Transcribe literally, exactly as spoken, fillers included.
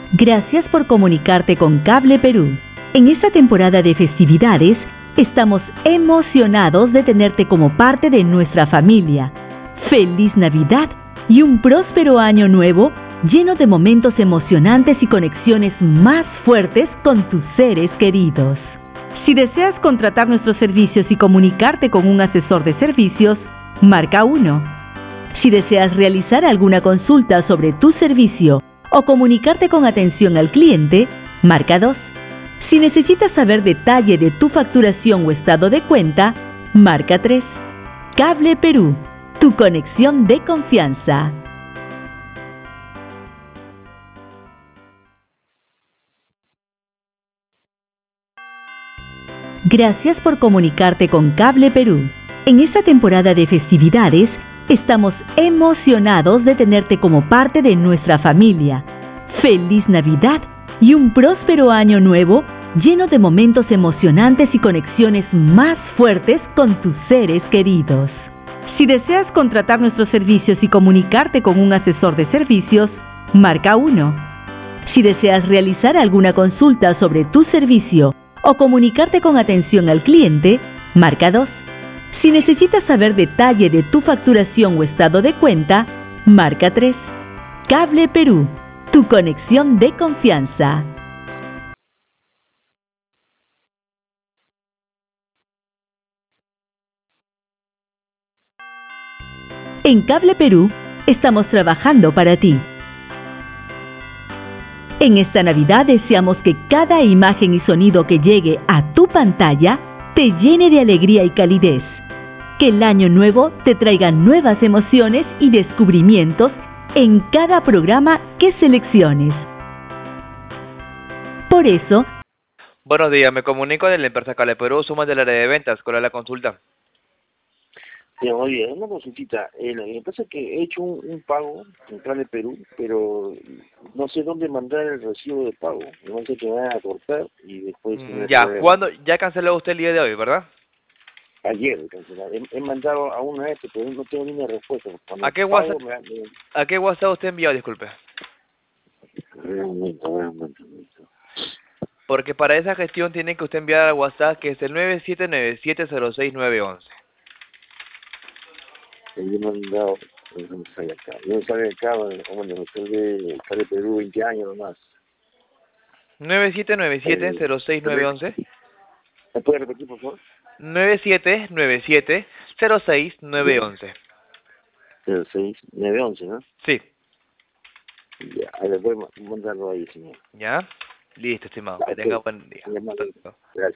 Gracias por comunicarte con Cable Perú. En esta temporada de festividades, estamos emocionados de tenerte como parte de nuestra familia. ¡Feliz Navidad y un próspero año nuevo lleno de momentos emocionantes y conexiones más fuertes con tus seres queridos! Si deseas contratar nuestros servicios y comunicarte con un asesor de servicios, marca uno. Si deseas realizar alguna consulta sobre tu servicio o comunicarte con atención al cliente, marca dos. Si necesitas saber detalle de tu facturación o estado de cuenta, marca tres. Cable Perú, tu conexión de confianza. Gracias por comunicarte con Cable Perú. En esta temporada de festividades, estamos emocionados de tenerte como parte de nuestra familia. ¡Feliz Navidad y un próspero año nuevo lleno de momentos emocionantes y conexiones más fuertes con tus seres queridos! Si deseas contratar nuestros servicios y comunicarte con un asesor de servicios, marca uno. Si deseas realizar alguna consulta sobre tu servicio o comunicarte con atención al cliente, marca dos. Si necesitas saber detalle de tu facturación o estado de cuenta, marca tres. Cable Perú, tu conexión de confianza. En Cable Perú, estamos trabajando para ti. En esta Navidad deseamos que cada imagen y sonido que llegue a tu pantalla te llene de alegría y calidez. Que el año nuevo te traiga nuevas emociones y descubrimientos en cada programa que selecciones. Por eso... Buenos días, me comunico de la empresa Cable Perú, somos del área de ventas. ¿Cuál es la consulta? Sí, oye, una consultita. Eh, lo que pasa es que he hecho un, un pago en Cable Perú, pero no sé dónde mandar el recibo de pago. No sé que me van a cortar y después... Mm, ya, ¿cuándo? Ya canceló usted el día de hoy, ¿verdad? Ayer cancelar. He, he mandado a una vez, pero no tengo ni una respuesta. Cuando ¿A qué pago, WhatsApp, me, me... ¿A qué WhatsApp usted envió? Disculpe. Un momento, un momento, un momento. Porque para esa gestión tiene que usted enviar al WhatsApp, que es el nueve siete nueve siete cero seis nueve once. Yo me he mandado... No me sale acá. Yo me sale acá, bueno, me sale de Cable Perú veinte años nomás. nueve siete nueve siete cero seis nueve once. ¿Me puede repetir, por favor? nueve siete nueve siete cero seis nueve once. cero seis nueve once, ¿no? Sí. Ya, a ver, voy a mandarlo ahí, señor. ¿Ya? Listo, estimado. Que tenga buen día. Gracias.